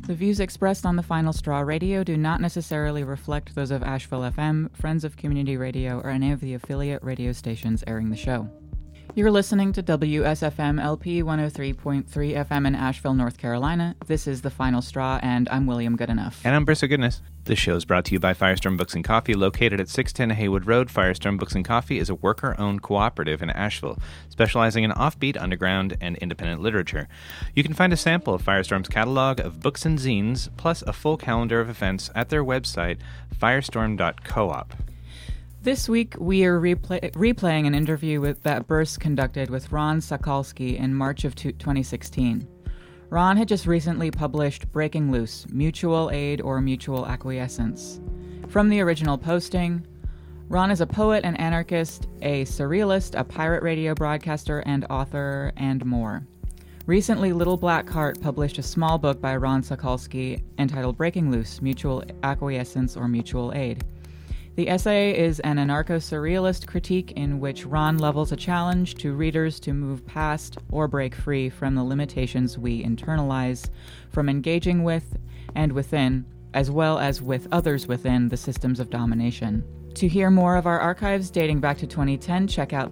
The views expressed on the Final Straw Radio do not necessarily reflect those of Asheville FM, Friends of Community Radio, or any of the affiliate radio stations airing the show. You're listening to WSFM LP 103.3 FM in Asheville, North Carolina. This is The Final Straw, and I'm William Goodenough. And I'm Bristol Goodness. This show is brought to you by Firestorm Books and Coffee, located at 610 Haywood Road. Firestorm Books and Coffee is a worker-owned cooperative in Asheville, specializing in offbeat, underground, and independent literature. You can find a sample of Firestorm's catalog of books and zines, plus a full calendar of events at their website, firestorm.coop. This week, we are replaying an interview that Burst conducted with Ron Sakalski in March of 2016. Ron had just recently published Breaking Loose, Mutual Aid or Mutual Acquiescence. From the original posting, Ron is a poet and anarchist, a surrealist, a pirate radio broadcaster and author, and more. Recently, Little Black Heart published a small book by Ron Sakalski entitled Breaking Loose, Mutual Acquiescence or Mutual Aid. The essay is an anarcho-surrealist critique in which Ron levels a challenge to readers to move past or break free from the limitations we internalize from engaging with and within, as well as with others within, the systems of domination. To hear more of our archives dating back to 2010, check out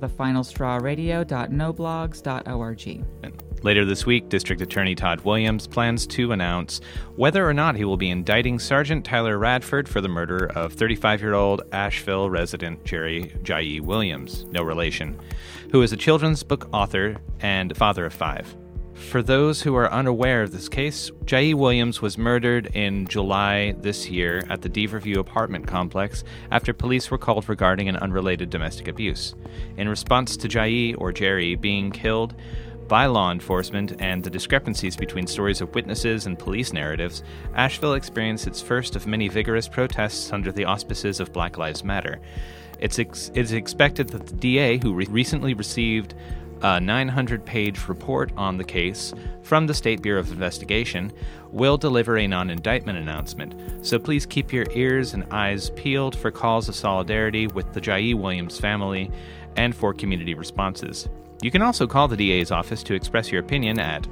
thefinalstrawradio.noblogs.org. Later this week, District Attorney Todd Williams plans to announce whether or not he will be indicting Sergeant Tyler Radford for the murder of 35-year-old Asheville resident Jerry Jai Williams, no relation, who is a children's book author and father of 5. For those who are unaware of this case, Jai Williams was murdered in July this year at the Deaverview apartment complex after police were called regarding an unrelated domestic abuse. In response to Jai, or Jerry, being killed by law enforcement and the discrepancies between stories of witnesses and police narratives, Asheville experienced its first of many vigorous protests under the auspices of Black Lives Matter. It is expected that the DA, who recently received a 900-page report on the case from the State Bureau of Investigation, will deliver a non-indictment announcement. So please keep your ears and eyes peeled for calls of solidarity with the Jai Williams family and for community responses. You can also call the DA's office to express your opinion at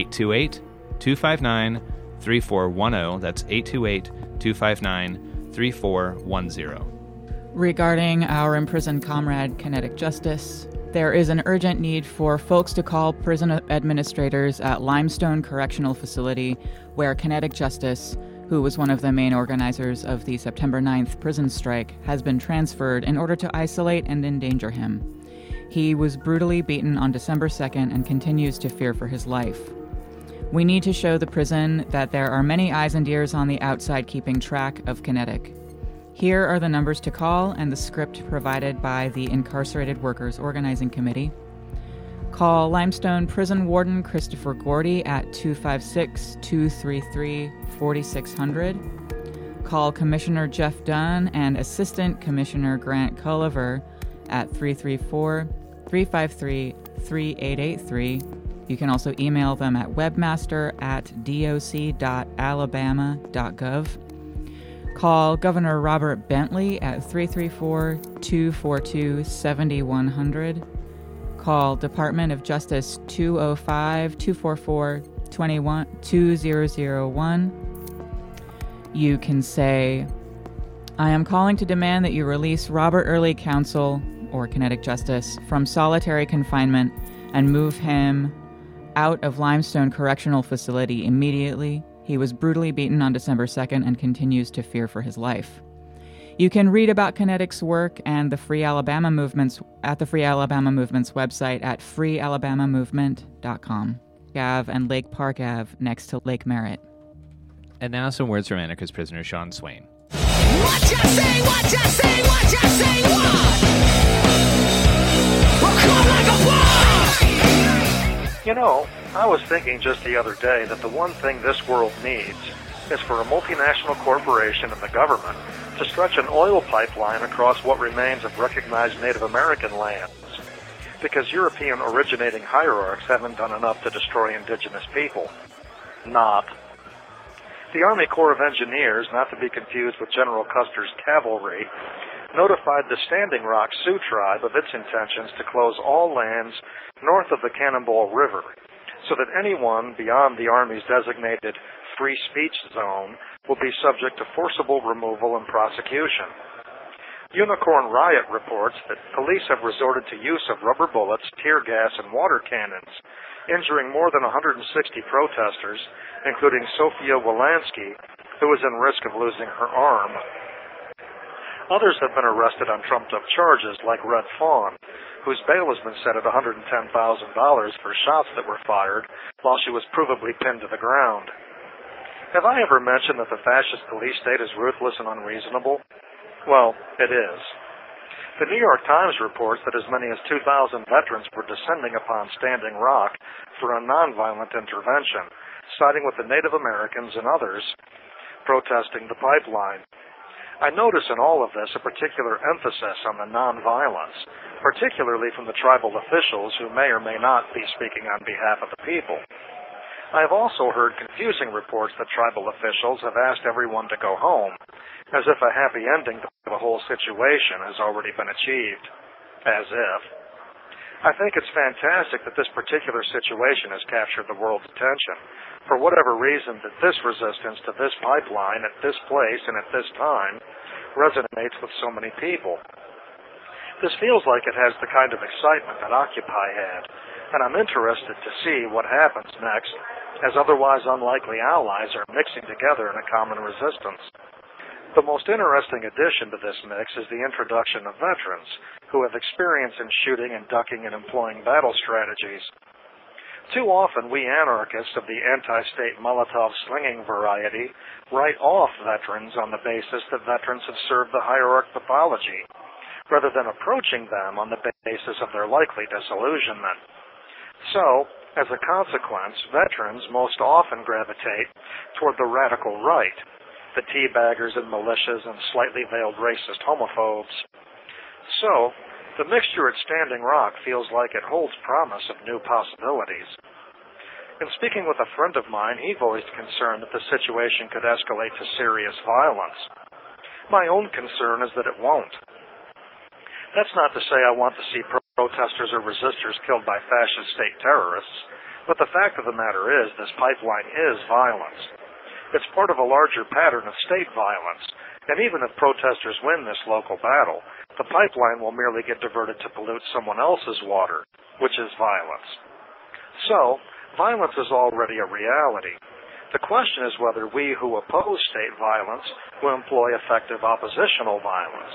828-259-3410. That's 828-259-3410. Regarding our imprisoned comrade, Kinetic Justice, there is an urgent need for folks to call prison administrators at Limestone Correctional Facility, where Kinetic Justice, who was one of the main organizers of the September 9th prison strike, has been transferred in order to isolate and endanger him. He was brutally beaten on December 2nd and continues to fear for his life. We need to show the prison that there are many eyes and ears on the outside keeping track of Kinetic. Here are the numbers to call and the script provided by the Incarcerated Workers Organizing Committee. Call Limestone Prison Warden Christopher Gordy at 256-233-4600. Call Commissioner Jeff Dunn and Assistant Commissioner Grant Culliver at 334-353-3883. You can also email them at webmaster@doc.alabama.gov. Call Governor Robert Bentley at 334-242-7100. Call Department of Justice 205-244-2001. You can say, I am calling to demand that you release Robert Early Counsel, or Kinetic Justice, from solitary confinement and move him out of Limestone Correctional Facility immediately. He was brutally beaten on December 2nd and continues to fear for his life. You can read about Kinetic's work and the Free Alabama Movements at the Free Alabama Movement's website at freealabamamovement.com. Ave and Lake Park Ave next to Lake Merritt. And now some words from anarchist prisoner Sean Swain. What you say, what you say, what you say, what? We'll come like a You know, I was thinking just the other day that the one thing this world needs is for a multinational corporation and the government to stretch an oil pipeline across what remains of recognized Native American lands, because European originating hierarchs haven't done enough to destroy indigenous people. Not. The Army Corps of Engineers, not to be confused with General Custer's cavalry, notified the Standing Rock Sioux tribe of its intentions to close all lands north of the Cannonball River, so that anyone beyond the Army's designated free speech zone will be subject to forcible removal and prosecution. Unicorn Riot reports that police have resorted to use of rubber bullets, tear gas, and water cannons, injuring more than 160 protesters, including Sofia Wilansky, who is in risk of losing her arm. Others have been arrested on trumped-up charges, like Red Fawn, whose bail has been set at $110,000 for shots that were fired while she was provably pinned to the ground. Have I ever mentioned that the fascist police state is ruthless and unreasonable? Well, it is. The New York Times reports that as many as 2,000 veterans were descending upon Standing Rock for a nonviolent intervention, siding with the Native Americans and others protesting the pipeline. I notice in all of this a particular emphasis on the nonviolence, particularly from the tribal officials who may or may not be speaking on behalf of the people. I have also heard confusing reports that tribal officials have asked everyone to go home, as if a happy ending to the whole situation has already been achieved. As if. I think it's fantastic that this particular situation has captured the world's attention, for whatever reason that this resistance to this pipeline at this place and at this time resonates with so many people. This feels like it has the kind of excitement that Occupy had, and I'm interested to see what happens next, as otherwise unlikely allies are mixing together in a common resistance. The most interesting addition to this mix is the introduction of veterans who have experience in shooting and ducking and employing battle strategies. Too often, we anarchists of the anti-state Molotov slinging variety write off veterans on the basis that veterans have served the hierarch pathology, rather than approaching them on the basis of their likely disillusionment. So, as a consequence, veterans most often gravitate toward the radical right, the teabaggers and militias and slightly veiled racist homophobes. So, the mixture at Standing Rock feels like it holds promise of new possibilities. In speaking with a friend of mine, he voiced concern that the situation could escalate to serious violence. My own concern is that it won't. That's not to say I want to see protesters or resistors killed by fascist state terrorists, but the fact of the matter is this pipeline is violence. It's part of a larger pattern of state violence, and even if protesters win this local battle, the pipeline will merely get diverted to pollute someone else's water, which is violence. So, violence is already a reality. The question is whether we who oppose state violence will employ effective oppositional violence.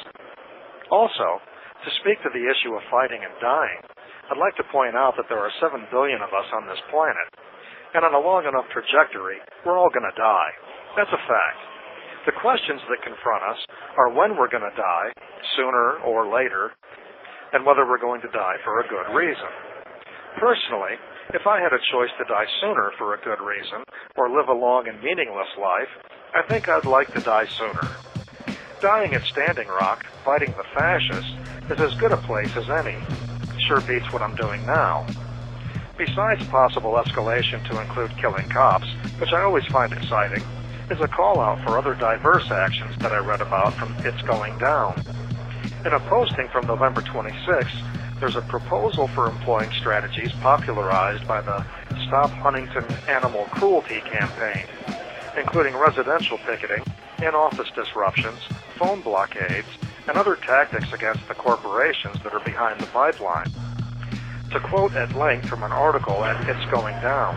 Also, to speak to the issue of fighting and dying, I'd like to point out that there are 7 billion of us on this planet, and on a long enough trajectory, we're all going to die. That's a fact. The questions that confront us are when we're going to die, sooner or later, and whether we're going to die for a good reason. Personally, if I had a choice to die sooner for a good reason, or live a long and meaningless life, I think I'd like to die sooner. Dying at Standing Rock, fighting the fascists, is as good a place as any. Sure beats what I'm doing now. Besides possible escalation to include killing cops, which I always find exciting, is a call-out for other diverse actions that I read about from It's Going Down. In a posting from November 26th, there's a proposal for employing strategies popularized by the Stop Huntington Animal Cruelty campaign, including residential picketing, in-office disruptions, phone blockades, and other tactics against the corporations that are behind the pipeline. To quote at length from an article at It's Going Down,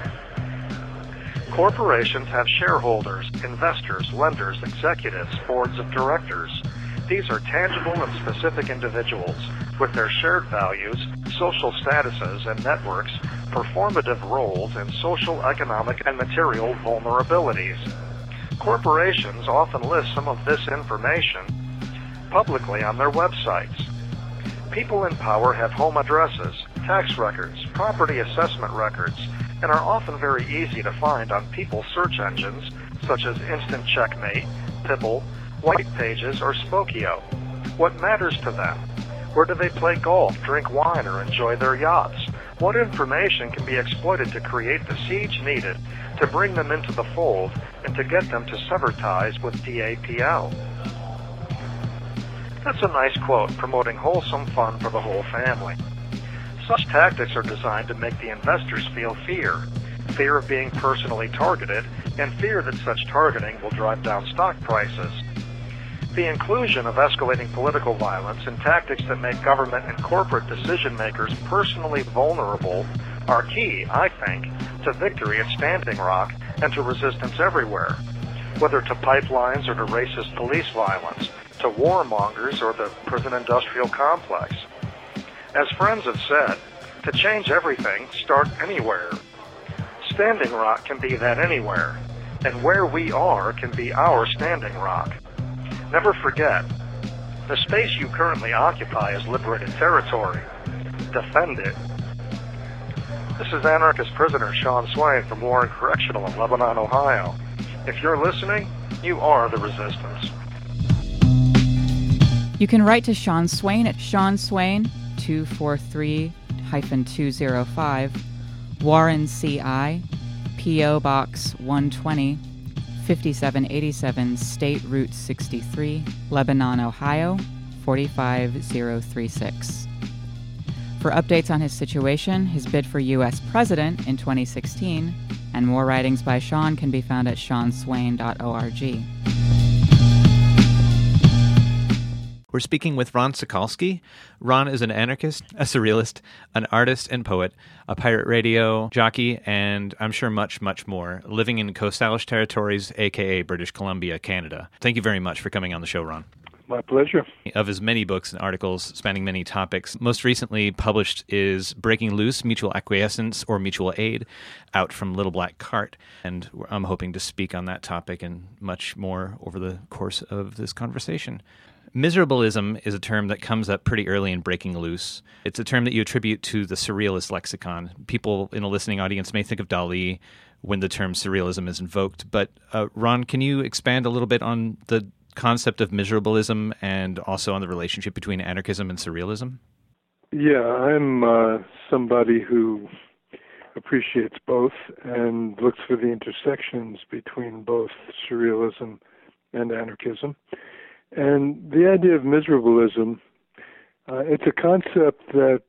corporations have shareholders, investors, lenders, executives, boards of directors. These are tangible and specific individuals with their shared values, social statuses, and networks, performative roles, and social, economic, and material vulnerabilities. Corporations often list some of this information publicly on their websites. People in power have home addresses, tax records, property assessment records, and are often very easy to find on people search engines such as Instant Checkmate, Pibble, White Pages, or Spokeo. What matters to them? Where do they play golf, drink wine, or enjoy their yachts? What information can be exploited to create the siege needed to bring them into the fold and to get them to sever ties with DAPL? That's a nice quote promoting wholesome fun for the whole family. Such tactics are designed to make the investors feel fear, fear of being personally targeted, and fear that such targeting will drive down stock prices. The inclusion of escalating political violence and tactics that make government and corporate decision-makers personally vulnerable are key, I think, to victory at Standing Rock and to resistance everywhere, whether to pipelines or to racist police violence, to warmongers or the prison-industrial complex. As friends have said, to change everything, start anywhere. Standing Rock can be that anywhere, and where we are can be our Standing Rock. Never forget, the space you currently occupy is liberated territory. Defend it. This is anarchist prisoner Sean Swain from Warren Correctional in Lebanon, Ohio. If you're listening, you are the resistance. You can write to Sean Swain at Sean Swain 243-205, Warren CI, P.O. Box 120, 5787 State Route 63, Lebanon, Ohio 45036. For updates on his situation, his bid for U.S. President in 2016, and more writings by Sean can be found at seanswain.org. We're speaking with Ron Sakalski. Ron is an anarchist, a surrealist, an artist and poet, a pirate radio jockey, and I'm sure much, much more, living in Coast Salish territories, a.k.a. British Columbia, Canada. Thank you very much for coming on the show, Ron. My pleasure. Of his many books and articles spanning many topics, most recently published is Breaking Loose, Mutual Acquiescence or Mutual Aid, out from Little Black Cart. And I'm hoping to speak on that topic and much more over the course of this conversation. Miserabilism is a term that comes up pretty early in Breaking Loose. It's a term that you attribute to the surrealist lexicon. People in a listening audience may think of Dali when the term surrealism is invoked. But Ron, can you expand a little bit on the concept of miserabilism and also on the relationship between anarchism and surrealism? Yeah, I'm somebody who appreciates both and looks for the intersections between both surrealism and anarchism. And the idea of miserabilism, it's a concept that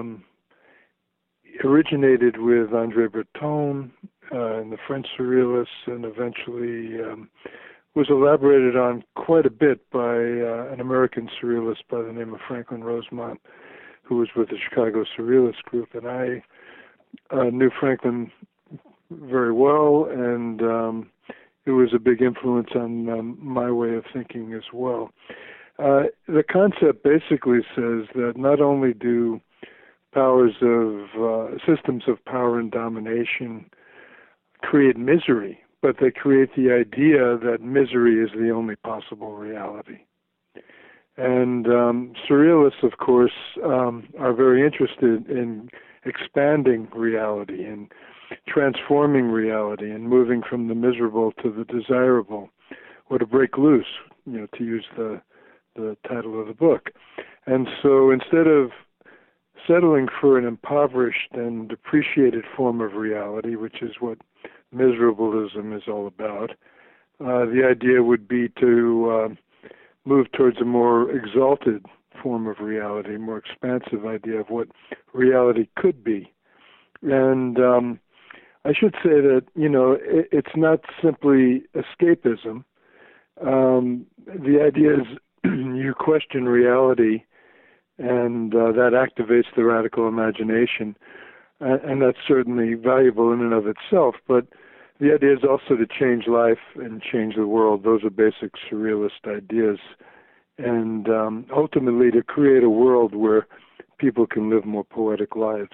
originated with André Breton and the French surrealists, and eventually was elaborated on quite a bit by an American surrealist by the name of Franklin Rosemont, who was with the Chicago Surrealist Group. And I knew Franklin very well, and it was a big influence on my way of thinking as well. The concept basically says that not only do powers of systems of power and domination create misery, but they create the idea that misery is the only possible reality. And surrealists, of course, are very interested in expanding reality and transforming reality and moving from the miserable to the desirable, or to break loose, to use the title of the book. And so instead of settling for an impoverished and depreciated form of reality, which is what miserabilism is all about, the idea would be to move towards a more exalted form of reality, a more expansive idea of what reality could be. And I should say that, it's not simply escapism. The idea is you question reality, and that activates the radical imagination, and that's certainly valuable in and of itself. But the idea is also to change life and change the world. Those are basic surrealist ideas, and ultimately to create a world where people can live more poetic lives.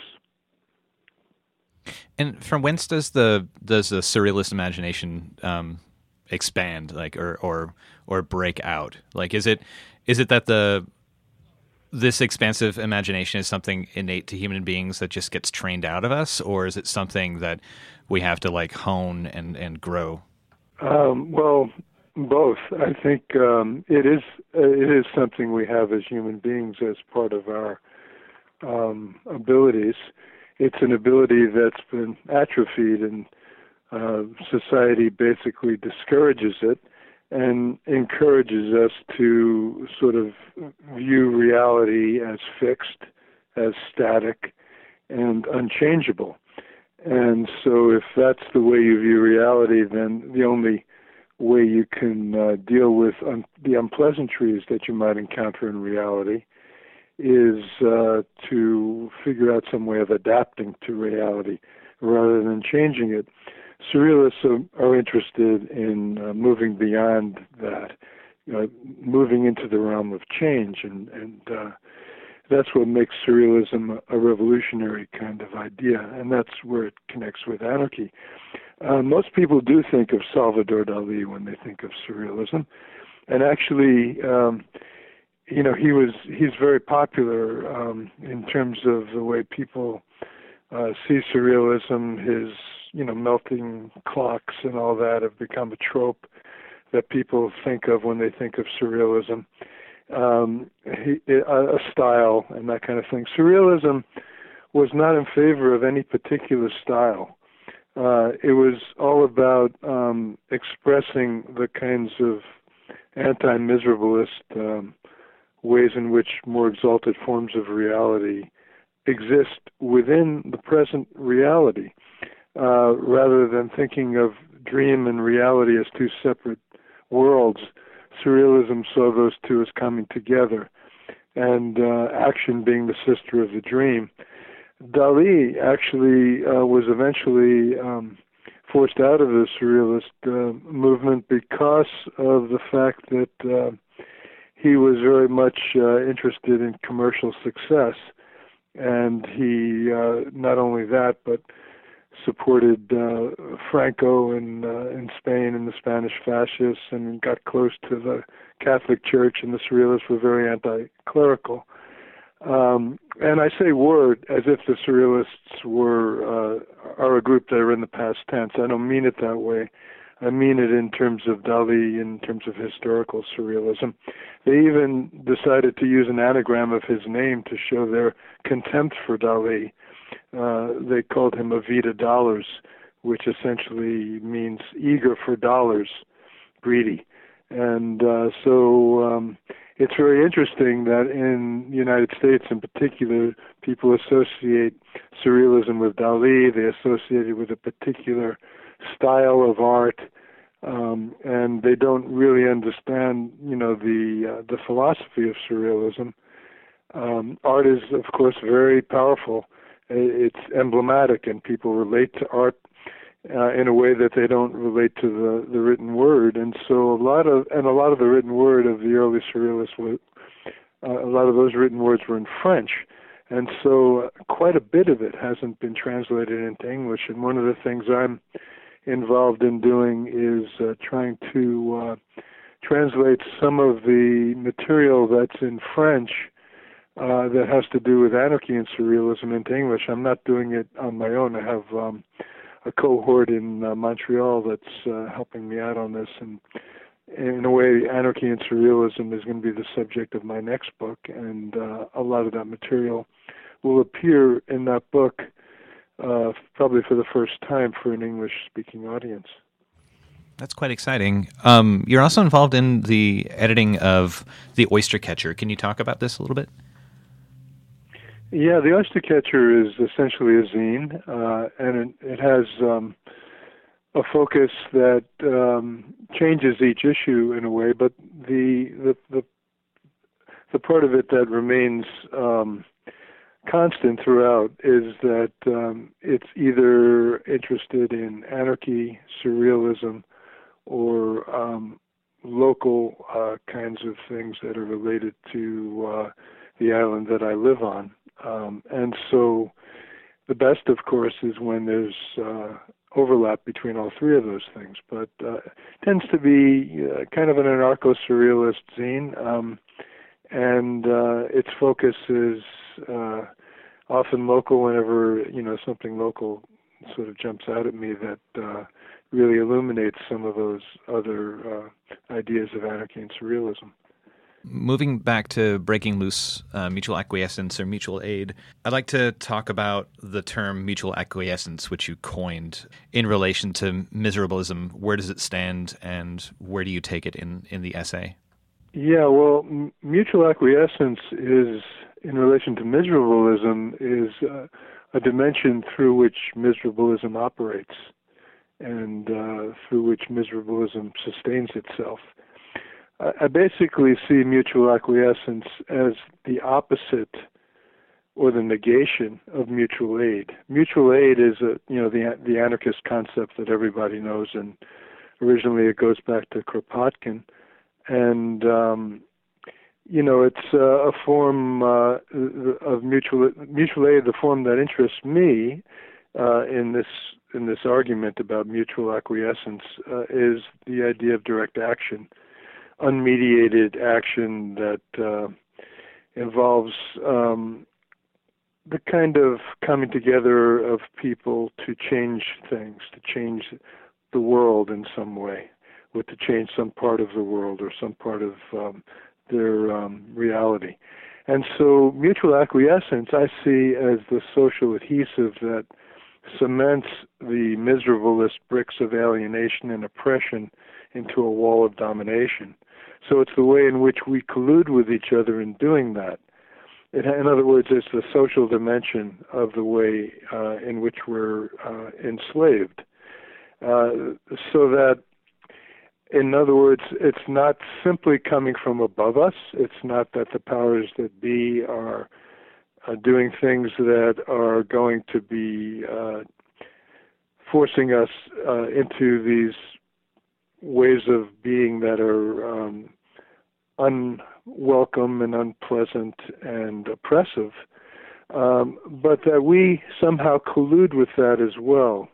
And from whence does the surrealist imagination expand, or break out? Is it that this expansive imagination is something innate to human beings that just gets trained out of us, or is it something that we have to hone and grow? Well, both. I think it is something we have as human beings as part of our abilities. It's an ability that's been atrophied, and society basically discourages it and encourages us to sort of view reality as fixed, as static, and unchangeable. And so if that's the way you view reality, then the only way you can deal with the unpleasantries that you might encounter in reality is to figure out some way of adapting to reality rather than changing it. Surrealists are interested in moving beyond that, moving into the realm of change, and that's what makes surrealism a revolutionary kind of idea, and that's where it connects with anarchy. Most people do think of Salvador Dali when they think of surrealism, and actually, he's very popular in terms of the way people see surrealism. His melting clocks and all that have become a trope that people think of when they think of surrealism. A style and that kind of thing. Surrealism was not in favor of any particular style. It was all about expressing the kinds of anti-miserabilist ways in which more exalted forms of reality exist within the present reality, rather than thinking of dream and reality as two separate worlds. Surrealism saw those two as coming together, and action being the sister of the dream. Dali actually was eventually forced out of the surrealist movement because of the fact that he was very much interested in commercial success, and he not only that, but supported Franco in Spain and the Spanish fascists, and got close to the Catholic Church, and the Surrealists were very anti-clerical. And I say word as if the Surrealists are a group that are in the past tense. I don't mean it that way. I mean it in terms of Dali, in terms of historical surrealism. They even decided to use an anagram of his name to show their contempt for Dali. They called him Avida Dollars, which essentially means eager for dollars, greedy. And so it's very interesting that in the United States in particular, people associate surrealism with Dali. They associate it with a particular style of art, and they don't really understand, the philosophy of surrealism. Art is, of course, very powerful. It's emblematic, and people relate to art in a way that they don't relate to the written word. And so a lot of the written word of the early surrealists, a lot of those written words were in French. And so quite a bit of it hasn't been translated into English. And one of the things I'm involved in doing is trying to translate some of the material that's in French that has to do with anarchy and surrealism into English. I'm not doing it on my own. I have a cohort in Montreal that's helping me out on this. And in a way, anarchy and surrealism is going to be the subject of my next book. And a lot of that material will appear in that book probably for the first time for an English-speaking audience. That's quite exciting. You're also involved in the editing of The Oystercatcher. Can you talk about this a little bit? Yeah, The Oystercatcher is essentially a zine, and it has a focus that changes each issue in a way, but the part of it that remains constant throughout is that it's either interested in anarchy, surrealism, or local kinds of things that are related to the island that I live on. And so the best, of course, is when there's overlap between all three of those things. But it tends to be kind of an anarcho-surrealist zine, and its focus is often local whenever, something local sort of jumps out at me that really illuminates some of those other ideas of anarchy and surrealism. Moving back to Breaking Loose, mutual acquiescence or mutual aid, I'd like to talk about the term mutual acquiescence, which you coined in relation to miserabilism. Where does it stand, and where do you take it in the essay? Yeah, well, mutual acquiescence is, in relation to miserabilism, is a dimension through which miserabilism operates and through which miserabilism sustains itself. I basically see mutual acquiescence as the opposite or the negation of mutual aid. Mutual aid is the anarchist concept that everybody knows, and originally it goes back to Kropotkin, and it's a form of mutual aid. The form that interests me in this argument about mutual acquiescence is the idea of direct action, unmediated action that involves the kind of coming together of people to change things, to change the world in some way, or to change some part of the world or some part of their reality. And so mutual acquiescence I see as the social adhesive that cements the miserabilist bricks of alienation and oppression into a wall of domination. So it's the way in which we collude with each other in doing that. In other words, it's the social dimension of the way in which we're enslaved. So that, in other words, it's not simply coming from above us. It's not that the powers that be are doing things that are going to be forcing us into these ways of being that are unwelcome and unpleasant and oppressive, but that we somehow collude with that as well.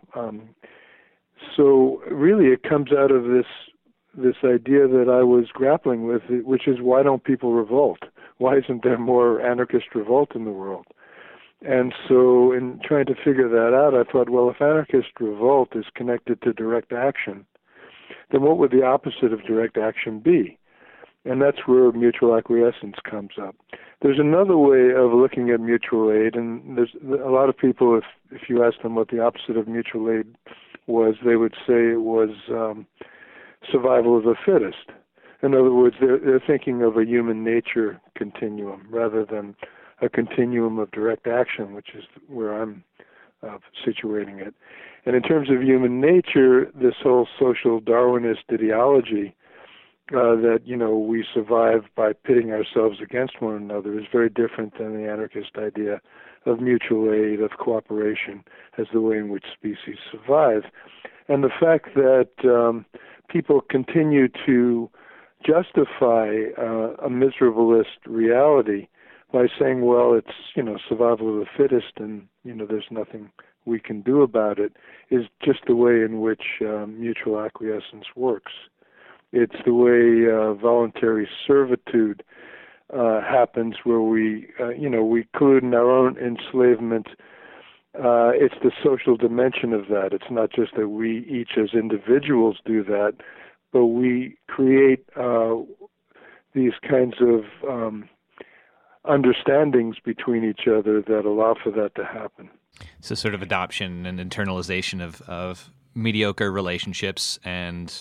So really it comes out of this idea that I was grappling with, which is, why don't people revolt? Why isn't there more anarchist revolt in the world? And so in trying to figure that out, I thought, well, if anarchist revolt is connected to direct action, then what would the opposite of direct action be? And that's where mutual acquiescence comes up. There's another way of looking at mutual aid, and there's a lot of people, if you ask them what the opposite of mutual aid was, they would say it was survival of the fittest. In other words, they're thinking of a human nature continuum rather than a continuum of direct action, which is where I'm situating it. And in terms of human nature, this whole social Darwinist ideology that, we survive by pitting ourselves against one another is very different than the anarchist idea of mutual aid, of cooperation as the way in which species survive. And the fact that people continue to justify a miserabilist reality by saying, well, it's, survival of the fittest and, there's nothing we can do about it, is just the way in which mutual acquiescence works. It's the way voluntary servitude happens, where we collude in our own enslavement. It's the social dimension of that. It's not just that we each as individuals do that, but we create these kinds of understandings between each other that allow for that to happen. So sort of adoption and internalization of mediocre relationships and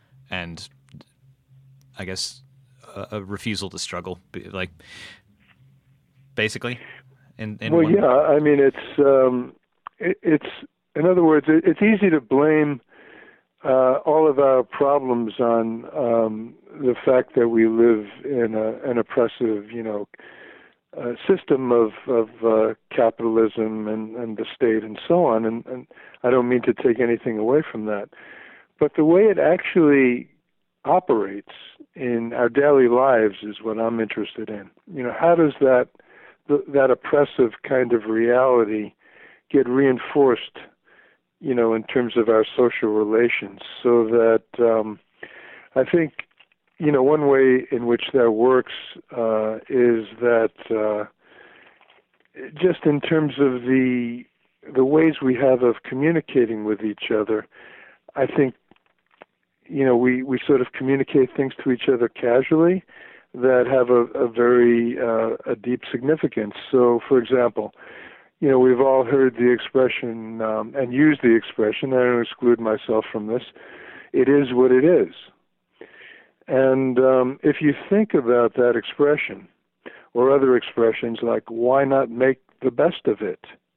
I guess a refusal to struggle, like basically. Well, yeah, I mean, it's in other words, it's easy to blame all of our problems on the fact that we live in an oppressive, system of capitalism and the state and so on. And I don't mean to take anything away from that, but the way it actually operates in our daily lives is what I'm interested in. How does that oppressive kind of reality get reinforced, in terms of our social relations, so that I think, one way in which that works is that just in terms of the ways we have of communicating with each other, I think, we sort of communicate things to each other casually that have a very a deep significance. So, for example, we've all heard the expression and used the expression, I don't exclude myself from this, it is what it is. And if you think about that expression or other expressions like, why not make the best of it?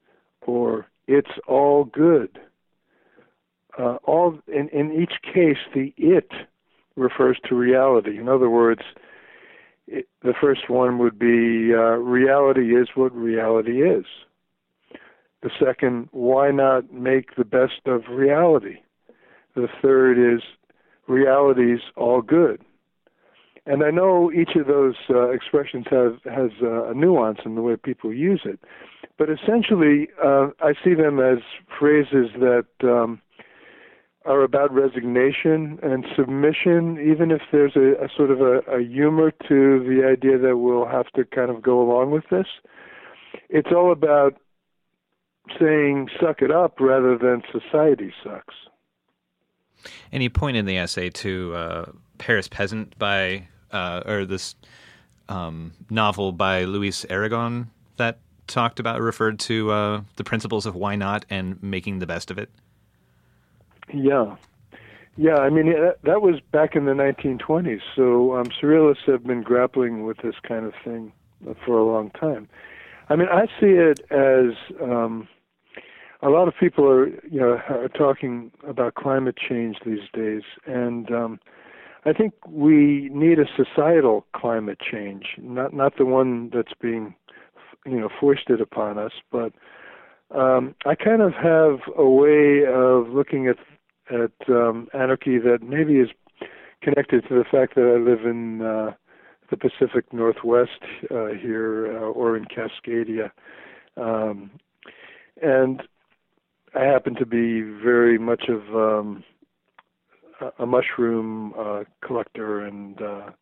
or it's all good. All in each case, the it refers to reality. In other words, the first one would be reality is what reality is. The second, why not make the best of reality? The third is reality's all good. And I know each of those expressions has a nuance in the way people use it, but essentially I see them as phrases that are about resignation and submission, even if there's a sort of a humor to the idea that we'll have to kind of go along with this. It's all about saying suck it up rather than society sucks. And you point in the essay to Paris Peasant by or this novel by Luis Aragon that referred to the principles of why not and making the best of it. Yeah. I mean, that was back in the 1920s. So surrealists have been grappling with this kind of thing for a long time. I mean, I see it as a lot of people are talking about climate change these days, and I think we need a societal climate change, not the one that's being foisted upon us, but I kind of have a way of looking at anarchy that maybe is connected to the fact that I live in the Pacific Northwest here, or in Cascadia, and I happen to be very much of a mushroom collector, and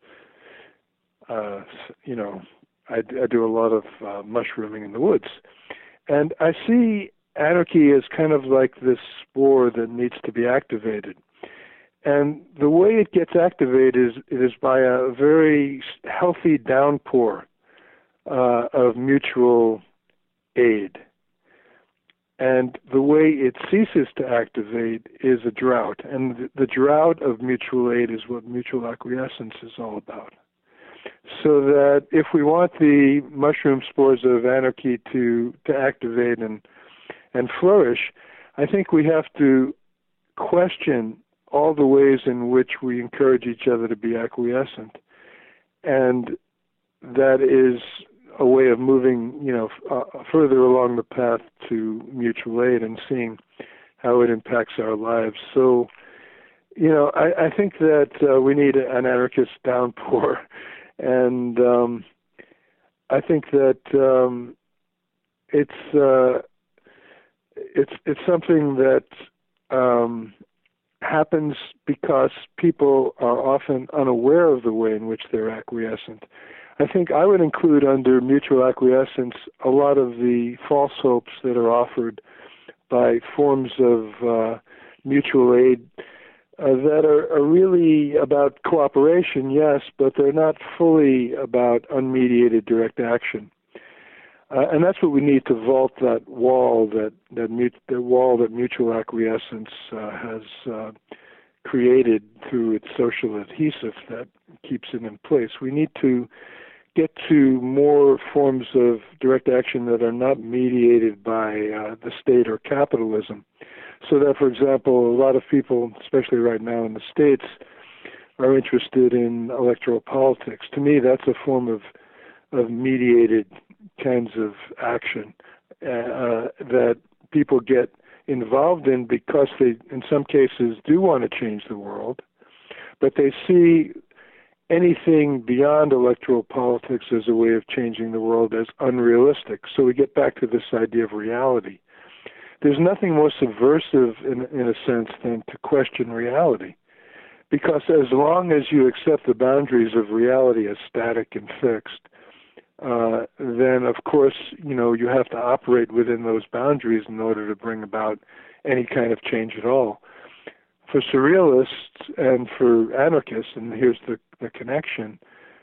I do a lot of mushrooming in the woods, and I see anarchy is kind of like this spore that needs to be activated. And the way it gets activated is by a very healthy downpour of mutual aid. And the way it ceases to activate is a drought. And the drought of mutual aid is what mutual acquiescence is all about. So that if we want the mushroom spores of anarchy to activate and flourish, I think we have to question all the ways in which we encourage each other to be acquiescent. And that is a way of moving, further along the path to mutual aid and seeing how it impacts our lives. So, I think that we need an anarchist downpour. And I think that it's something that happens because people are often unaware of the way in which they're acquiescent. I think I would include under mutual acquiescence a lot of the false hopes that are offered by forms of mutual aid that are really about cooperation, yes, but they're not fully about unmediated direct action. And that's what we need to vault that wall that mutual acquiescence has created through its social adhesive that keeps it in place. We need to get to more forms of direct action that are not mediated by the state or capitalism. So that, for example, a lot of people, especially right now in the States, are interested in electoral politics. To me, that's a form of mediated kinds of action that people get involved in because they, in some cases, do want to change the world, but they see anything beyond electoral politics as a way of changing the world as unrealistic. So we get back to this idea of reality. There's nothing more subversive, in a sense, than to question reality. Because as long as you accept the boundaries of reality as static and fixed, then, of course, you have to operate within those boundaries in order to bring about any kind of change at all. For surrealists and for anarchists, and here's the connection,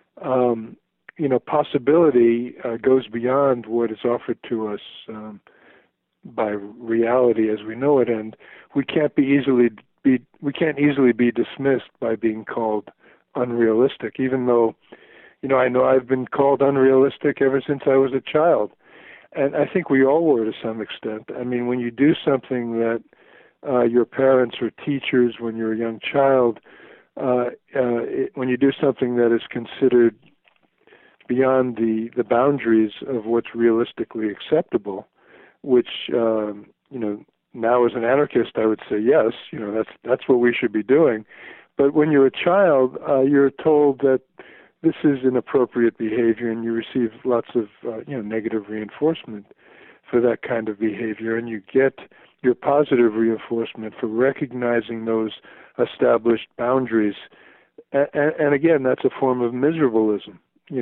possibility goes beyond what is offered to us by reality as we know it, and we can't easily be dismissed by being called unrealistic, even though I know I've been called unrealistic ever since I was a child. And I think we all were to some extent. I mean, when you do something that your parents or teachers, when you're a young child, when you do something that is considered beyond the boundaries of what's realistically acceptable, which, now as an anarchist, I would say, yes, that's what we should be doing. But when you're a child, you're told that this is inappropriate behavior, and you receive lots of, negative reinforcement for that kind of behavior, and you get your positive reinforcement for recognizing those established boundaries. And again, that's a form of miserabilism,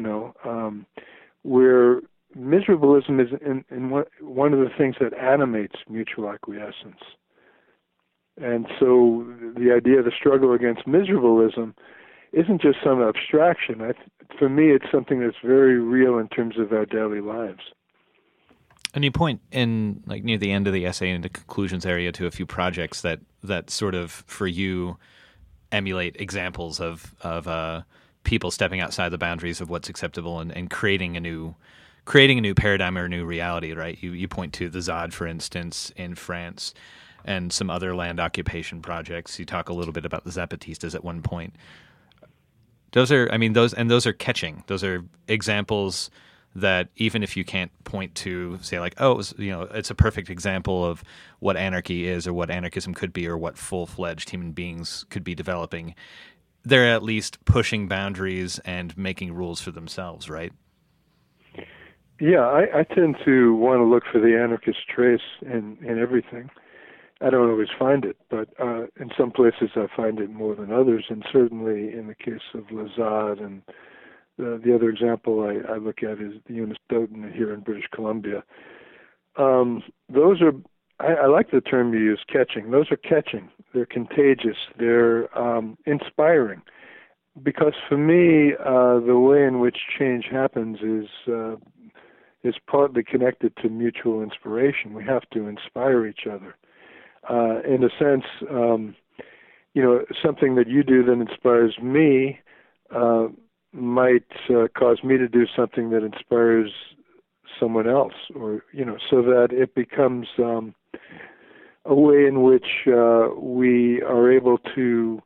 where miserabilism is in one of the things that animates mutual acquiescence. And so the idea of the struggle against miserabilism isn't just some abstraction. For me, it's something that's very real in terms of our daily lives. And you point in, like, near the end of the essay in the conclusions area to a few projects that sort of, for you, emulate examples of people stepping outside the boundaries of what's acceptable and creating a new paradigm or a new reality, right? You point to the ZAD, for instance, in France, and some other land occupation projects. You talk a little bit about the Zapatistas at one point. Those are catching. Those are examples that even if you can't point to, say, like, it's a perfect example of what anarchy is or what anarchism could be or what full-fledged human beings could be developing, they're at least pushing boundaries and making rules for themselves, right? Yeah, I tend to want to look for the anarchist trace in everything. I don't always find it, but in some places I find it more than others, and certainly in the case of Lazard, and the other example I look at is the Unistoten here in British Columbia. Those are, I like the term you use, catching. Those are catching. They're contagious. They're inspiring. Because for me, the way in which change happens is partly connected to mutual inspiration. We have to inspire each other. In a sense, something that you do that inspires me might cause me to do something that inspires someone else, or, so that it becomes a way in which we are able to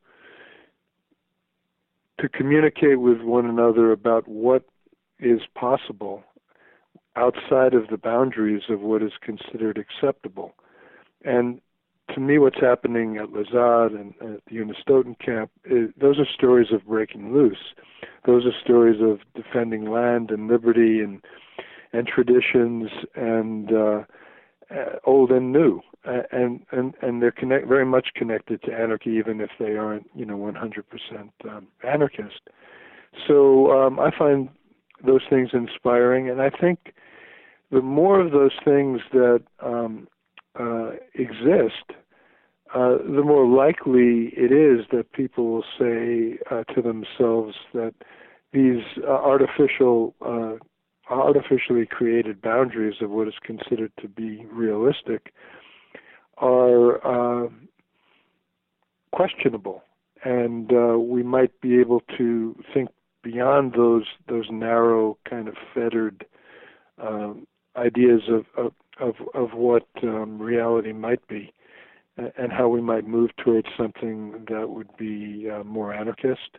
communicate with one another about what is possible outside of the boundaries of what is considered acceptable. And to me, what's happening at Lazard and at the Unistoten camp, those are stories of breaking loose. Those are stories of defending land and liberty and traditions and old and new. And they're very much connected to anarchy, even if they aren't, 100% anarchist. So I find those things inspiring, and I think the more of those things that exist, the more likely it is that people will say to themselves that these artificially created boundaries of what is considered to be realistic are questionable, and we might be able to think beyond those narrow kind of fettered ideas of what reality might be, and how we might move towards something that would be more anarchist.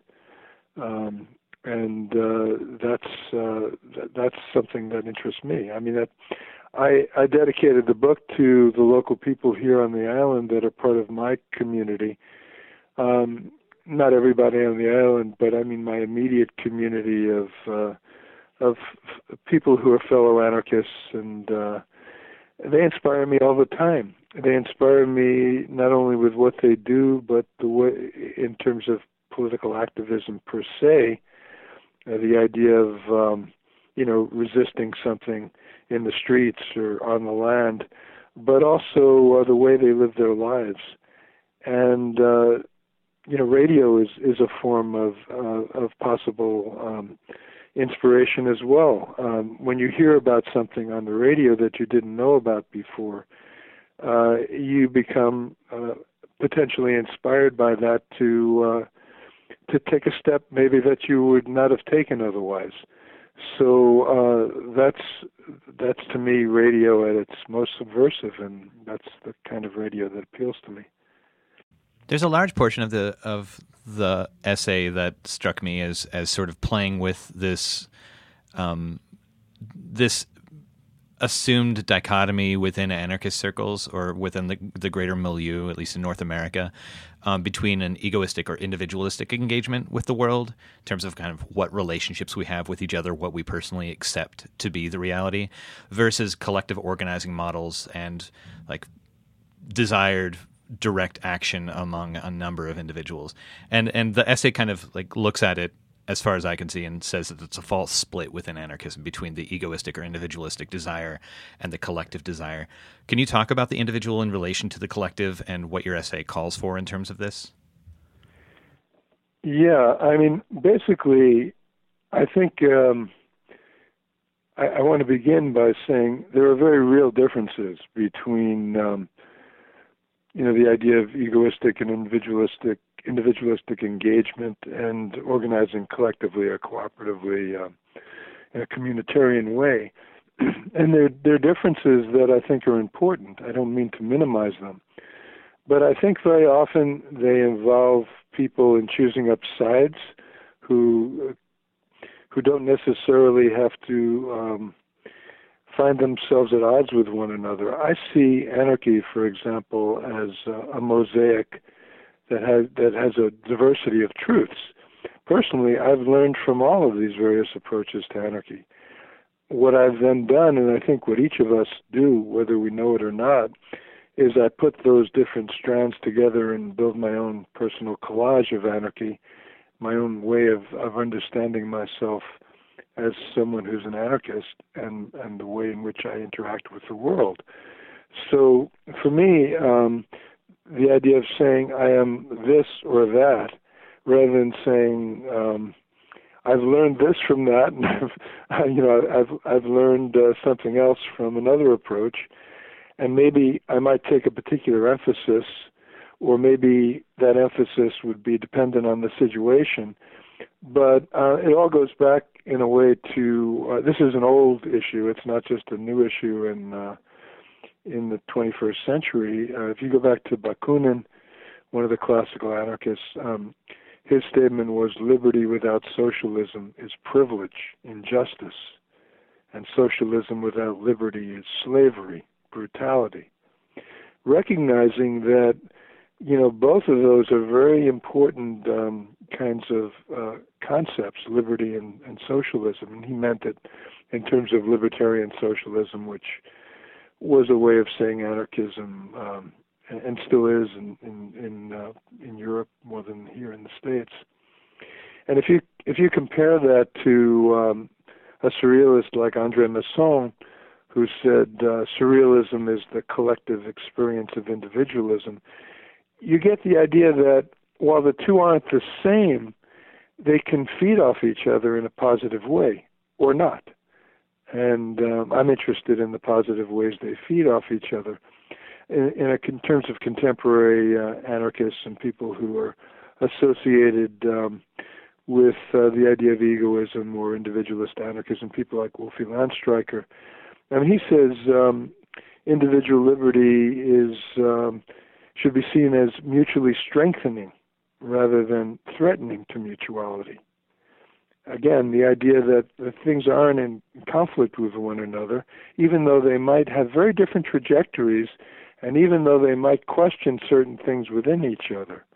And that's something that interests me. I mean, I dedicated the book to the local people here on the island that are part of my community. Not everybody on the island, but I mean my immediate community of people who are fellow anarchists, and they inspire me all the time. They inspire me not only with what they do, but the way, in terms of political activism per se, the idea of resisting something in the streets or on the land, but also the way they live their lives. And radio is a form of possible inspiration as well. When you hear about something on the radio that you didn't know about before, you become potentially inspired by that to take a step maybe that you would not have taken otherwise. So that's to me radio at its most subversive, and that's the kind of radio that appeals to me. There's a large portion of the essay that struck me as sort of playing with this this assumed dichotomy within anarchist circles or within the greater milieu, at least in North America, between an egoistic or individualistic engagement with the world in terms of kind of what relationships we have with each other, what we personally accept to be the reality, versus collective organizing models and like desired direct action among a number of individuals. And the essay kind of like looks at it, as far as I can see, and says that it's a false split within anarchism between the egoistic or individualistic desire and the collective desire. Can you talk about the individual in relation to the collective and what your essay calls for in terms of this? Yeah, I mean, basically, I think I want to begin by saying there are very real differences between, the idea of egoistic and individualistic engagement and organizing collectively or cooperatively in a communitarian way. And there are differences that I think are important. I don't mean to minimize them. But I think very often they involve people in choosing up sides who don't necessarily have to find themselves at odds with one another. I see anarchy, for example, as a mosaic that has a diversity of truths. Personally, I've learned from all of these various approaches to anarchy. What I've then done, and I think what each of us do, whether we know it or not, is I put those different strands together and build my own personal collage of anarchy, my own way of understanding myself as someone who's an anarchist and the way in which I interact with the world. So for me, the idea of saying I am this or that, rather than saying I've learned this from that, and I've learned something else from another approach, and maybe I might take a particular emphasis, or maybe that emphasis would be dependent on the situation. But it all goes back in a way to this is an old issue. It's not just a new issue in the 21st century. If you go back to Bakunin, one of the classical anarchists, his statement was, liberty without socialism is privilege, injustice, and socialism without liberty is slavery, brutality. Recognizing that, both of those are very important kinds of concepts, liberty and socialism. And he meant it in terms of libertarian socialism, which was a way of saying anarchism, and still is in Europe more than here in the States. And if you compare that to a surrealist like André Masson, who said surrealism is the collective experience of individualism, you get the idea that while the two aren't the same, they can feed off each other in a positive way or not. And I'm interested in the positive ways they feed off each other. In terms of contemporary anarchists and people who are associated with the idea of egoism or individualist anarchism, people like Wolfie Landstreicher, he says individual liberty should be seen as mutually strengthening rather than threatening to mutuality. Again, the idea that things aren't in conflict with one another, even though they might have very different trajectories, and even though they might question certain things within each other.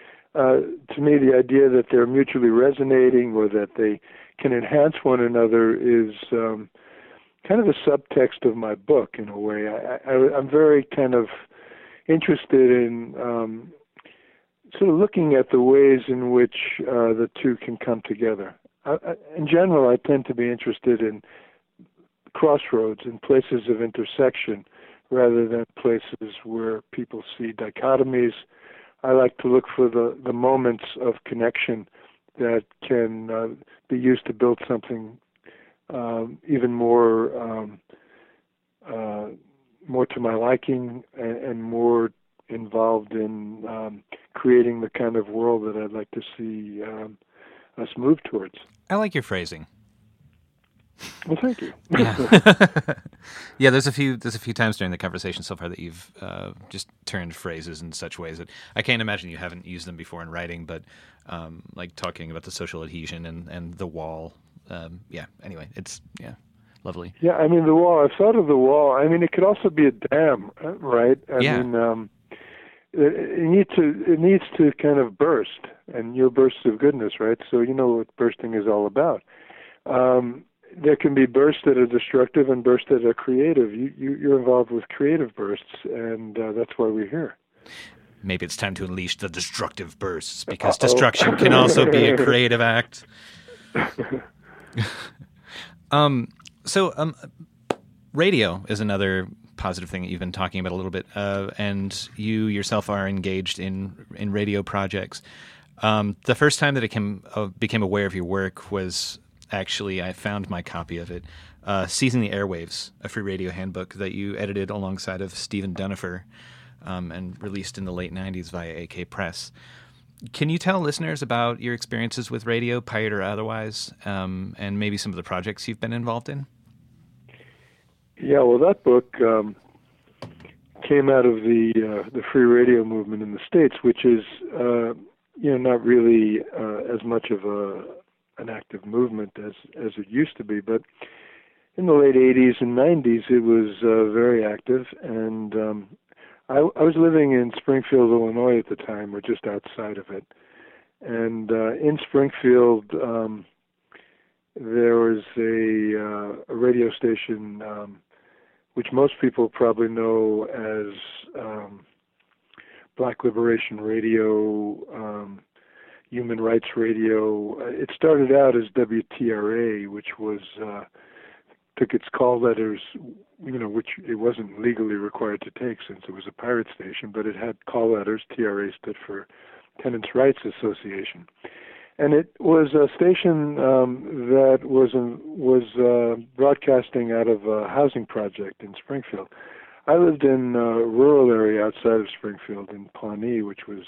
To me, the idea that they're mutually resonating or that they can enhance one another is kind of a subtext of my book in a way. I'm very kind of interested in sort of looking at the ways in which the two can come together. In general, I tend to be interested in crossroads and places of intersection rather than places where people see dichotomies. I like to look for the moments of connection that can be used to build something even more to my liking and more involved in creating the kind of world that I'd like to see us move towards. I like your phrasing. Well, thank you. Yeah, yeah. There's a few times during the conversation so far that you've just turned phrases in such ways that I can't imagine you haven't used them before in writing. But like talking about the social adhesion and the wall. Yeah. Anyway, it's lovely. Yeah, I mean the wall. I've thought of the wall. I mean, it could also be a dam, right? I mean, it needs to kind of burst, and your bursts of goodness, right? So you know what bursting is all about. There can be bursts that are destructive and bursts that are creative. You're involved with creative bursts, and that's why we're here. Maybe it's time to unleash the destructive bursts, because destruction can also be a creative act. So, radio is another positive thing that you've been talking about a little bit, and you yourself are engaged in radio projects. The first time that I became aware of your work was actually, I found my copy of it, Seizing the Airwaves, a free radio handbook that you edited alongside of Stephen Dunifer and released in the late 90s via AK Press. Can you tell listeners about your experiences with radio, pirate or otherwise, and maybe some of the projects you've been involved in? Yeah, well, that book came out of the free radio movement in the States, which is not really as much of an active movement as it used to be. But in the late 80s and 90s, it was very active, and I was living in Springfield, Illinois at the time, or just outside of it. And in Springfield, there was a radio station which most people probably know as Black Liberation Radio, Human Rights Radio. It started out as WTRA, which was took its call letters, which it wasn't legally required to take since it was a pirate station, but it had call letters. TRA stood for Tenants' Rights Association. And it was a station that was broadcasting out of a housing project in Springfield. I lived in a rural area outside of Springfield in Pawnee, which was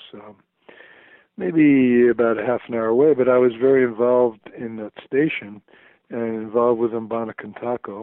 maybe about a half an hour away, but I was very involved in that station and involved with Mbana Kantako,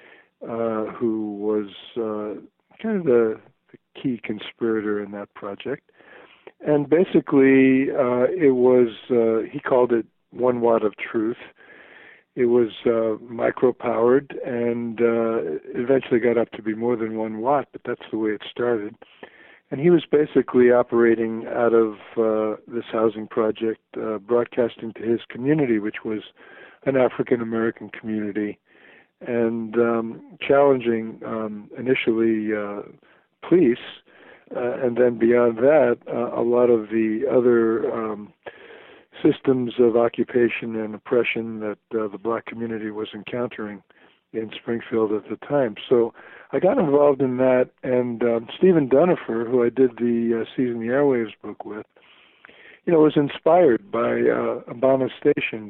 who was kind of the key conspirator in that project. And basically, it was, he called it 1 watt of truth. It was micro-powered, and it eventually got up to be more than 1 watt, but that's the way it started. And he was basically operating out of this housing project, broadcasting to his community, which was an African-American community, and challenging initially police, and then beyond that, a lot of the other systems of occupation and oppression that the black community was encountering in Springfield at the time. So I got involved in that, and Stephen Dunifer, who I did the Seizing the Airwaves book with, was inspired by Mbana's station,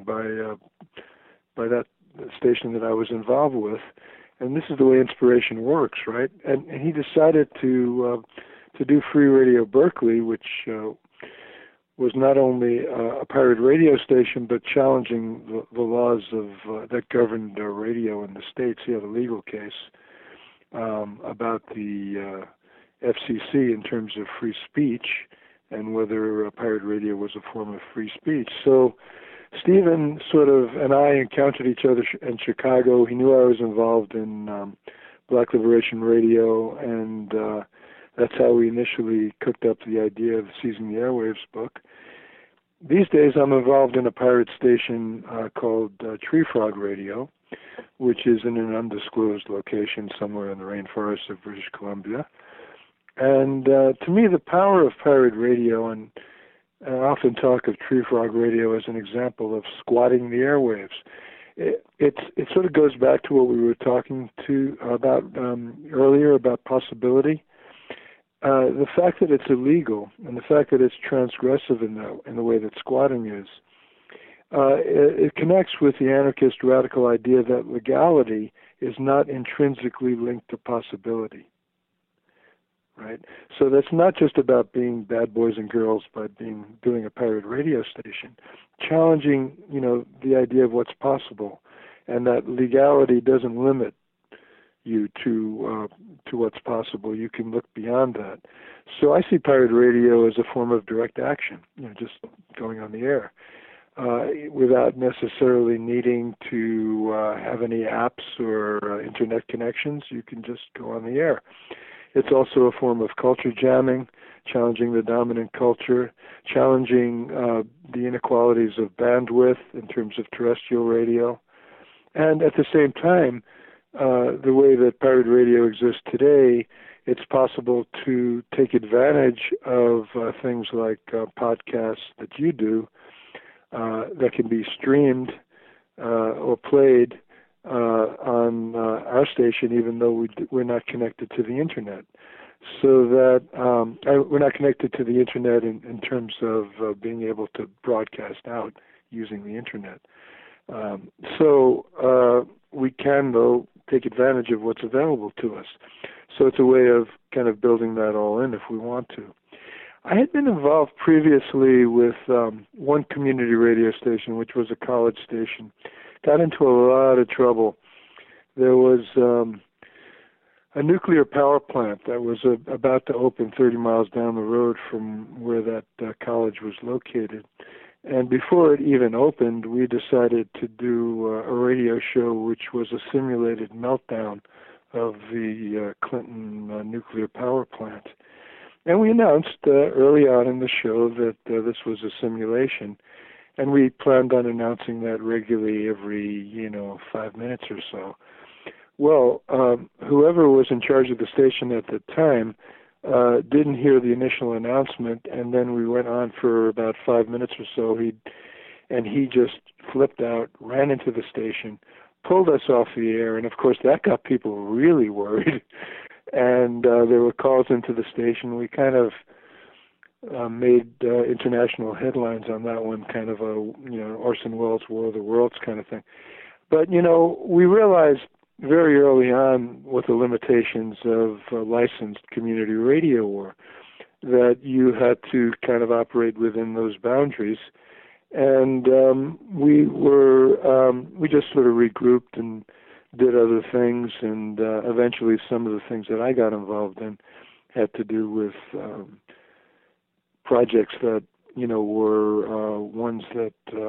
by that station that I was involved with. And this is the way inspiration works, right? And he decided to do Free Radio Berkeley, which was not only a pirate radio station, but challenging the laws of that governed radio in the States. He had a legal case about the FCC in terms of free speech and whether pirate radio was a form of free speech. So Stephen and I encountered each other in Chicago. He knew I was involved in Black Liberation Radio, and that's how we initially cooked up the idea of the Seizing the Airwaves book. These days I'm involved in a pirate station called Tree Frog Radio, which is in an undisclosed location somewhere in the rainforests of British Columbia. And to me, the power of pirate radio, and I often talk of Tree Frog Radio as an example of squatting the airwaves. It sort of goes back to what we were talking about earlier about possibility. The fact that it's illegal and the fact that it's transgressive in the way that squatting is, it connects with the anarchist radical idea that legality is not intrinsically linked to possibility. Right? So that's not just about being bad boys and girls by doing a pirate radio station, challenging, the idea of what's possible. and that legality doesn't limit you to what's possible. You can look beyond that. So I see pirate radio as a form of direct action, just going on the air, without necessarily needing to have any apps or internet connections. You can just go on the air. It's also a form of culture jamming, challenging the dominant culture, challenging the inequalities of bandwidth in terms of terrestrial radio. And at the same time, the way that pirate radio exists today, it's possible to take advantage of things like podcasts that you do that can be streamed or played on our station, even though we're not connected to the internet. So that we're not connected to the internet in terms of being able to broadcast out using the internet. So we can, though, take advantage of what's available to us. So it's a way of kind of building that all in if we want to. I had been involved previously with one community radio station, which was a college station. Got into a lot of trouble. There was a nuclear power plant that was about to open 30 miles down the road from where that college was located. And before it even opened, we decided to do a radio show which was a simulated meltdown of the Clinton nuclear power plant. And we announced early on in the show that this was a simulation, and we planned on announcing that regularly every, 5 minutes or so. Well, whoever was in charge of the station at the time didn't hear the initial announcement, and then we went on for about 5 minutes or so. He just flipped out, ran into the station, pulled us off the air, and of course that got people really worried. And there were calls into the station. We kind of made international headlines on that one, kind of a Orson Welles' War of the Worlds kind of thing. But we realized very early on what the limitations of licensed community radio were, that you had to kind of operate within those boundaries. And we just sort of regrouped and did other things, and eventually some of the things that I got involved in had to do with projects that were ones that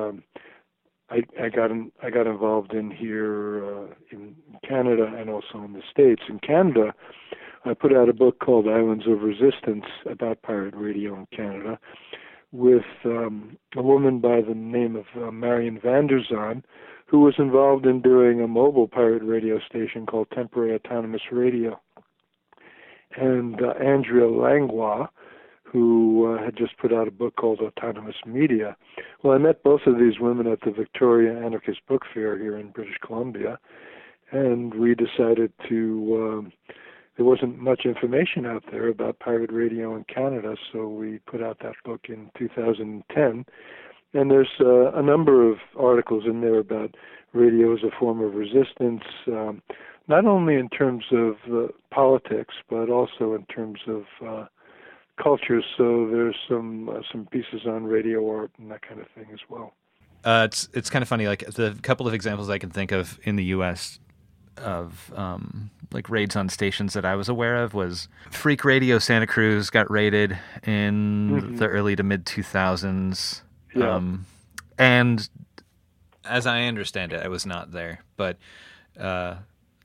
I got involved in here in Canada and also in the States. In Canada, I put out a book called Islands of Resistance about pirate radio in Canada with a woman by the name of Marion Vander Zaan, who was involved in doing a mobile pirate radio station called Temporary Autonomous Radio, and Andrea Langlois, who had just put out a book called Autonomous Media. Well, I met both of these women at the Victoria Anarchist Book Fair here in British Columbia, and we decided to, there wasn't much information out there about pirate radio in Canada, so we put out that book in 2010. And there's a number of articles in there about radio as a form of resistance, not only in terms of politics, but also in terms of culture. So there's some pieces on radio art and that kind of thing as well. It's kind of funny. Like the couple of examples I can think of in the U.S. of like raids on stations that I was aware of was Freak Radio Santa Cruz got raided in the early to mid 2000s. Yeah. And as I understand it, I was not there, but the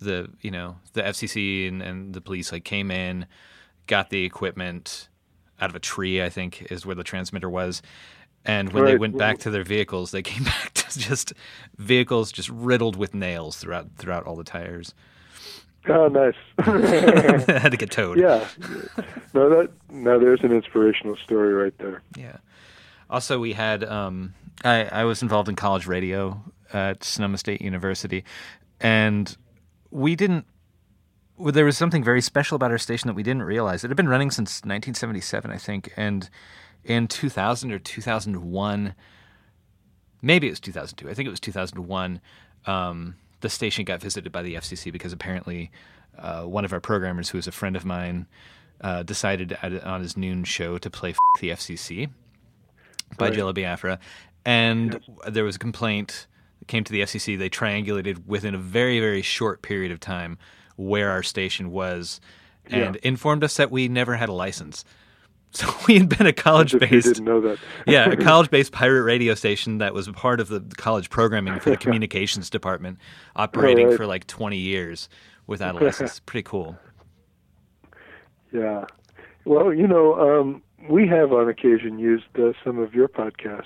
FCC and the police came in, got the equipment out of a tree, I think is where the transmitter was. And when they went back to their vehicles, they came back to just vehicles just riddled with nails throughout all the tires. Oh, nice. Had to get towed. Yeah. No, there's an inspirational story right there. Yeah. Also, we had I was involved in college radio at Sonoma State University, and there was something very special about our station that we didn't realize. It had been running since 1977, I think, and in 2000 or 2001, maybe it was 2002, I think it was 2001, the station got visited by the FCC because apparently one of our programmers, who was a friend of mine, decided on his noon show to play the FCC by Jello Biafra, and there was a complaint that came to the FCC, they triangulated within a very, very short period of time where our station was and informed us that we never had a license. So we had been a college-based... You didn't know that. Yeah, a college-based pirate radio station that was part of the college programming for the communications department, operating for like 20 years without a license. Pretty cool. Yeah. Well, we have on occasion used some of your podcasts.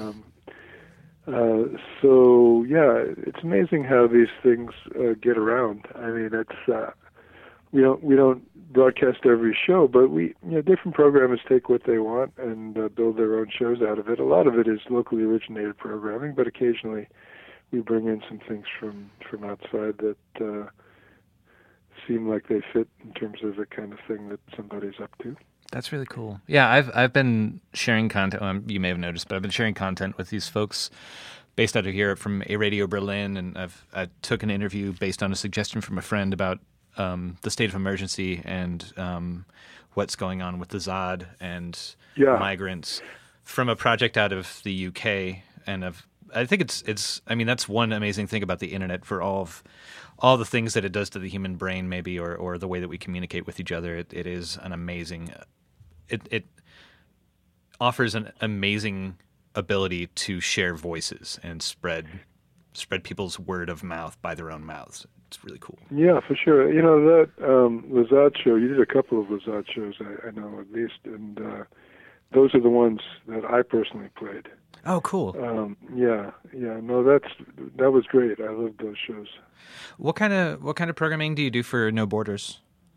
So yeah, it's amazing how these things get around. I mean, it's we don't broadcast every show, but different programmers take what they want and build their own shows out of it. A lot of it is locally originated programming, but occasionally we bring in some things from outside that seem like they fit in terms of the kind of thing that somebody's up to. That's really cool. Yeah, I've been sharing content. You may have noticed, but I've been sharing content with these folks based out of Europe from A Radio Berlin, and I took an interview based on a suggestion from a friend about the state of emergency and what's going on with the ZOD and migrants from a project out of the UK. And I think it's. I mean, that's one amazing thing about the internet for all the things that it does to the human brain, maybe, or the way that we communicate with each other. It is an amazing. It offers an amazing ability to share voices and spread people's word of mouth by their own mouths. It's really cool. Yeah, for sure. That Lazard show, you did a couple of Lazard shows, I know at least, and those are the ones that I personally played. Oh, cool. No, that was great. I loved those shows. What kind of programming do you do for No Borders?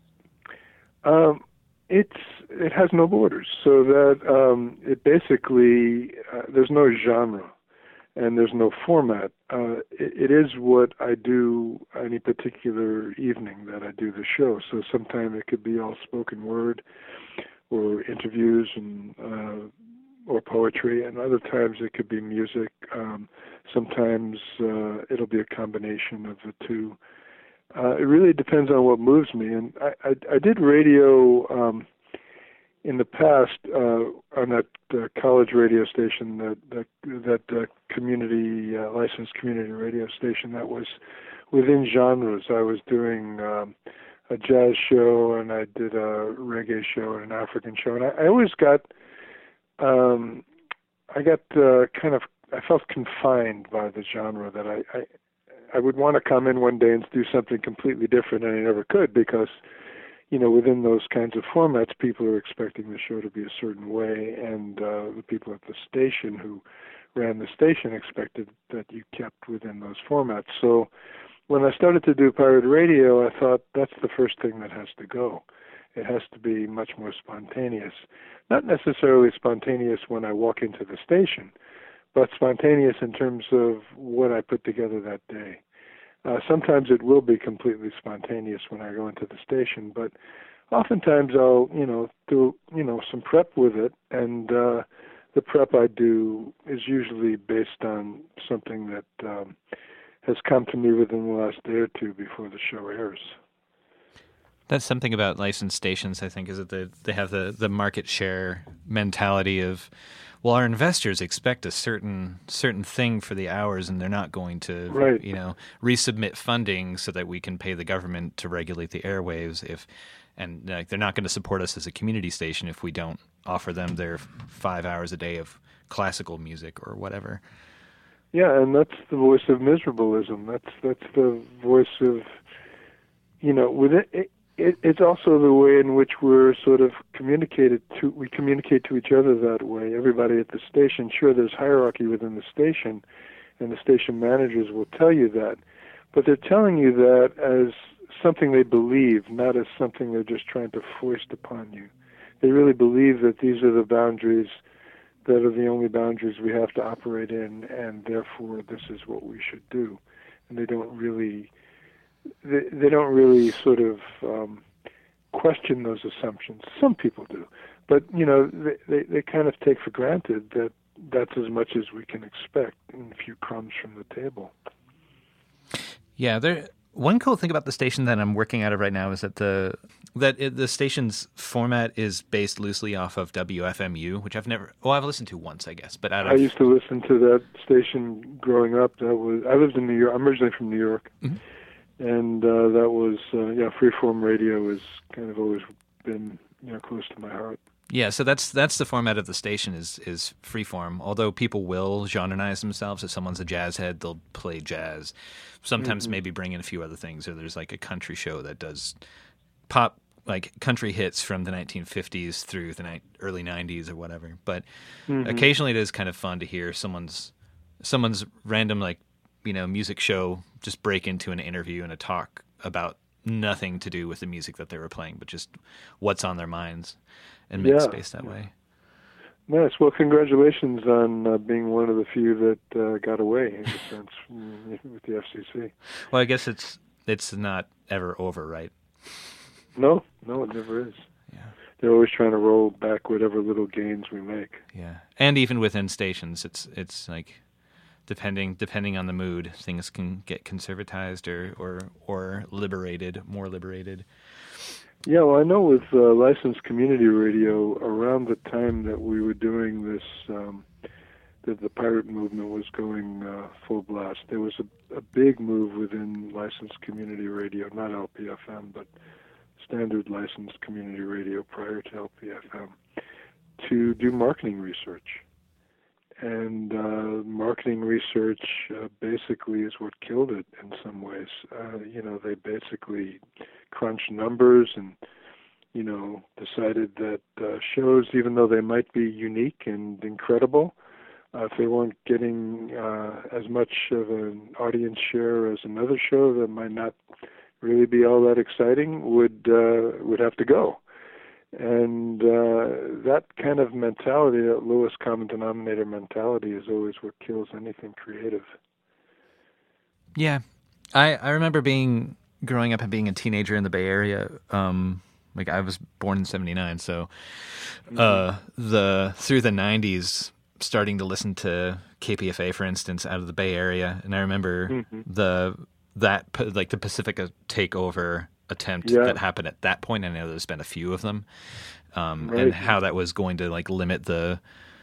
It has no borders, so that it basically there's no genre and there's no format. It is what I do any particular evening that I do the show. So sometimes it could be all spoken word, or interviews, and or poetry, and other times it could be music. Sometimes it'll be a combination of the two. It really depends on what moves me. And I did radio in the past on that college radio station, that community licensed community radio station that was within genres. I was doing a jazz show, and I did a reggae show and an African show, and I always got I felt confined by the genre, that I would want to come in one day and do something completely different, and I never could, because within those kinds of formats, people are expecting the show to be a certain way, and the people at the station who ran the station expected that you kept within those formats. So when I started to do pirate radio, I thought that's the first thing that has to go. It has to be much more spontaneous. Not necessarily spontaneous when I walk into the station, but spontaneous in terms of what I put together that day. Sometimes it will be completely spontaneous when I go into the station, but oftentimes I'll, do, some prep with it, and the prep I do is usually based on something that has come to me within the last day or two before the show airs. That's something about licensed stations, I think, is that they have the market share mentality of, well, our investors expect a certain thing for the hours, and they're not going to, resubmit funding so that we can pay the government to regulate the airwaves. They're not going to support us as a community station if we don't offer them their 5 hours a day of classical music or whatever. Yeah, and that's the voice of miserableism. That's the voice of, with it. It's also the way in which we're sort of we communicate to each other that way. Everybody at the station, sure, there's hierarchy within the station, and the station managers will tell you that, but they're telling you that as something they believe, not as something they're just trying to foist upon you. They really believe that these are the boundaries that are the only boundaries we have to operate in, and therefore this is what we should do. And they don't really sort of question those assumptions. Some people do, but they kind of take for granted that that's as much as we can expect, and a few crumbs from the table. Yeah, One cool thing about the station that I'm working out of right now is that the station's format is based loosely off of WFMU, which I've listened to once, I guess. But I used to listen to that station growing up. I lived in New York. I'm originally from New York, and that was freeform radio has kind of always been close to my heart. Yeah, so that's the format of the station is freeform. Although people will genreize themselves. If someone's a jazz head, they'll play jazz. Sometimes maybe bring in a few other things. Or there's like a country show that does pop, like country hits from the 1950s through the early 90s or whatever. But occasionally it is kind of fun to hear someone's random music show just break into an interview and a talk about nothing to do with the music that they were playing, but just what's on their minds. And make space that way. Nice. Well, congratulations on being one of the few that got away, in a sense, with the FCC. Well, I guess it's not ever over, right? No, it never is. Yeah. They're always trying to roll back whatever little gains we make. Yeah, and even within stations, it's like depending on the mood, things can get conservatized or liberated, more liberated. Yeah, well, I know with licensed community radio, around the time that we were doing this, that the pirate movement was going full blast, there was a big move within licensed community radio, not LPFM, but standard licensed community radio prior to LPFM, to do marketing research. And marketing research basically is what killed it in some ways. They basically crunched numbers and, decided that shows, even though they might be unique and incredible, if they weren't getting as much of an audience share as another show that might not really be all that exciting, would have to go. And that kind of mentality, that lowest common denominator mentality, is always what kills anything creative. Yeah. I remember growing up and being a teenager in the Bay Area. I was born in 79, so through the 90s, starting to listen to KPFA, for instance, out of the Bay Area. And I remember the Pacifica takeover attempt that happened at that point. I know there's been a few of them, and how that was going to limit the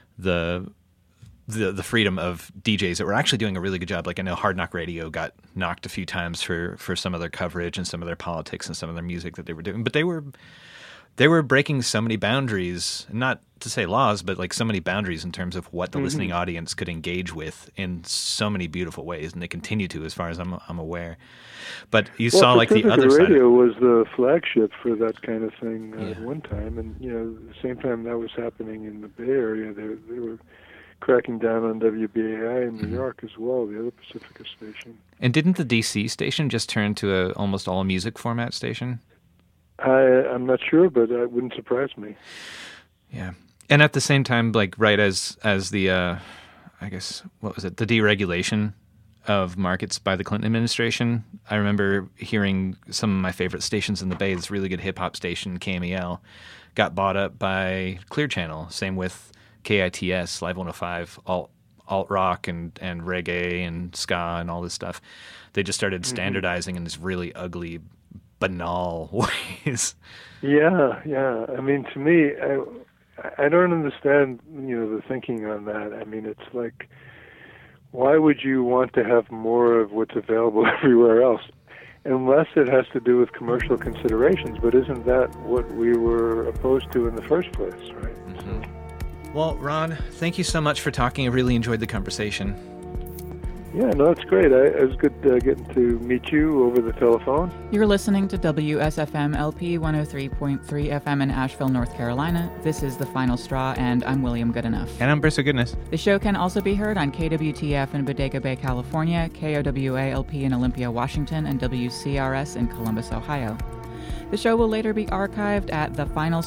freedom of DJs that were actually doing a really good job. Like, I know Hard Knock Radio got knocked a few times for some of their coverage and some of their politics and some of their music that they were doing, but they were breaking so many boundaries, not to say laws, but so many boundaries in terms of what the listening audience could engage with in so many beautiful ways, and they continue to, as far as I'm aware. But you saw the other side. Radio was the flagship for that kind of thing at one time, and at the same time that was happening in the Bay Area, they were cracking down on WBAI in New York as well, the other Pacifica station. And didn't the DC station just turn to a almost all music format station? I'm not sure, but it wouldn't surprise me. Yeah. And at the same time, right as the, I guess, what was it, the deregulation of markets by the Clinton administration, I remember hearing some of my favorite stations in the Bay, this really good hip-hop station, KMEL, got bought up by Clear Channel. Same with KITS, Live 105, alt-rock and reggae and ska and all this stuff. They just started standardizing in this really ugly, banal ways. Yeah. I mean, to me, I don't understand, the thinking on that. I mean, it's like, why would you want to have more of what's available everywhere else? Unless it has to do with commercial considerations, but isn't that what we were opposed to in the first place, right? Well, Ron, thank you so much for talking. I really enjoyed the conversation. Yeah, no, it's great. It was good getting to meet you over the telephone. You're listening to WSFM LP 103.3 FM in Asheville, North Carolina. This is The Final Straw, and I'm William Goodenough. And I'm Bristol Goodness. The show can also be heard on KWTF in Bodega Bay, California, KOWA LP in Olympia, Washington, and WCRS in Columbus, Ohio. The show will later be archived at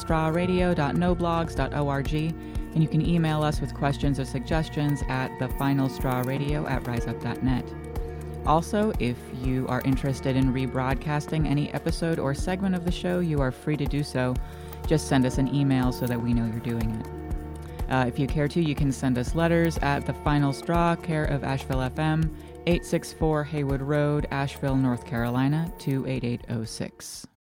thefinalstrawradio.noblogs.org, and you can email us with questions or suggestions at thefinalstrawradio@riseup.net. Also, if you are interested in rebroadcasting any episode or segment of the show, you are free to do so. Just send us an email so that we know you're doing it. If you care to, you can send us letters at The Final Straw, care of Asheville FM, 864 Haywood Road, Asheville, North Carolina, 28806.